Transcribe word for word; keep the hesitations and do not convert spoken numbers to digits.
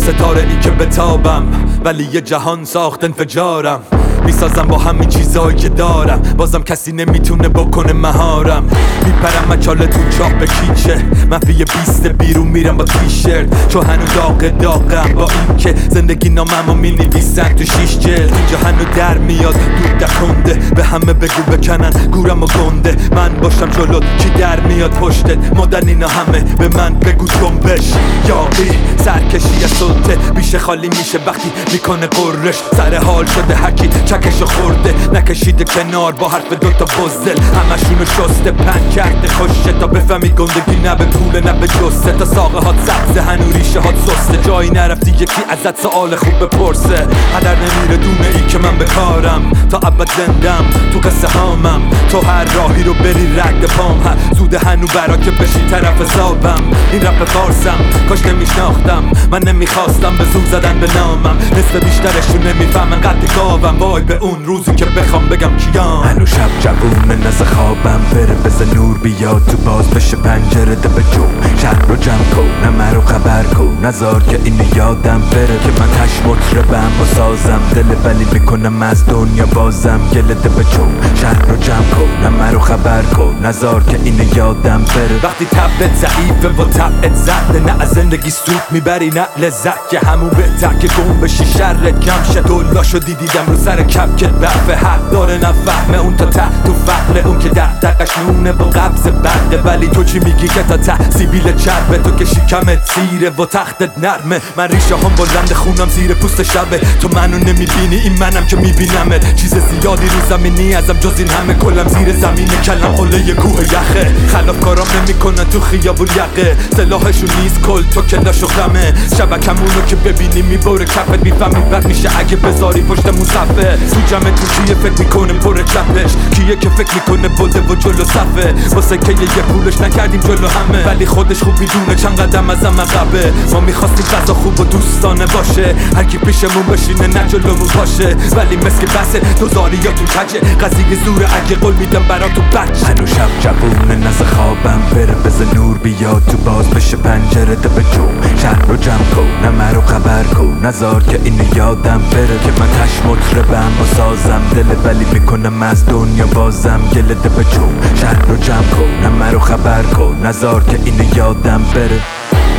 ستاره ای که بتابم، ولی یه جهان ساخت انفجارم. میسازم با همین چیزایی که دارم، بازم کسی نمیتونه بکنه مهارم. میپرم مچاله تو چاپ کیچه، من فیه بیست بیرون میرم با تیشرت، چون هنو داغ داغم با این که زندگی ناممو مینویسن تو شیش جلد. اینجا هنو در میاد دود دکنده، به همه بگو بکنن گورم و گنده. من باشم جلوت کی در میاد پشتت، مدن اینا همه به من بگو جنبش. یاقی سرکشی سلطه بیشه خالی میشه وقتی میکنه قررش. سر حال شده هرکی چکشو خورده، نکشیده کنار با حرف دوتا بزدل. همشونو شسته پن کرده خوشه، تا بفهمی گندگی نه به پول نه به جسته. تا ساقه هات سبزه هنو ریشه هات سسته، جایی نرفتی یکی ازت سوال خوب بپرسه. هدر نمیره دونه ای که من بکارم، تا ابد زندم تو قصه هامم. تو هر راهی رو بری رد پام، زوده هنو برا که بشی طرف حسابم. این رپ فارسم کاش نمیشناختم، من نمیخواستم به زور زدن به نامم. نصف بیشترشون نمیفهمن قد گاوم، وای به اون روزی که بخوام بگم کیام. هنو شب جوونه نز خوابم بره، بزن نور بیاد تو باز بشه پنجره ده به جون. شهر رو جمع کن نه رو خبر کن، نزار که اینو یادم بره که من هش مطربم و سازم. دل ولی میکنم از دنیا بازم گله ده به جون. شهر رو جمع کن نه رو خبر کن، نزار که اینو یادم بره. وقتی طبعت ضعیفه و طبعت زده، نه از زندگی سود میبری نه لذت، که همون بهتر که گم بشی شرت کم شه. دلاشو دیدیدم رو سر کپکت برفه، حق داره نفهمه اون تا ته تو فقره. اون که در دقش نونه با قبض برده، ولی تو چی میگی که تا ته سیبیل چربه. تو که شکمت سیره و تختت نرمه، من ریشه هم بلند خونم زیر پوست شبه. تو منو نمیبینی این منم که میبینمت، چیز زیادی رو زمینی ازم جز این همه. کلم زیر زمین کلم قله کوه یخه، خلاف کارام نمیکنن تو خیابون یقه. سلاحشون نیست کل تو کلاشو خمه، شبکمونو که ببینی میبره کفت. میفهمی بد میشه اگه بذاری پشت مصفه. تو جمع تو کیه فکر میکنه پر چپش، کیه که فکر میکنه بلده و جلو صفه. واسه که یه پولش نکردیم جلو همه، ولی خودش خوب میدونه چند قدم از هم عقبه. ما میخواستیم غذا خوب و دوستانه باشه، هر کی پیشمون بشینه نه جلومون باشه. ولی مسک بسه دوزاری یا تو کجه، قضیه زوره اگه قول میدم برا تو بچه. هنو شب جوونه نز خوابم بره، بزن نور بیاد تو باز بشه پنجره ده به جون. شهر رو جمع کن نه رو خبر کن، نزار که اینو یادم بره که من هش مطربم و سازم. دل ولی میکنم از دنیا بازم گله ده به جون. شهر رو جمع کن نه رو خبر کن، نزار که اینو یادم بره.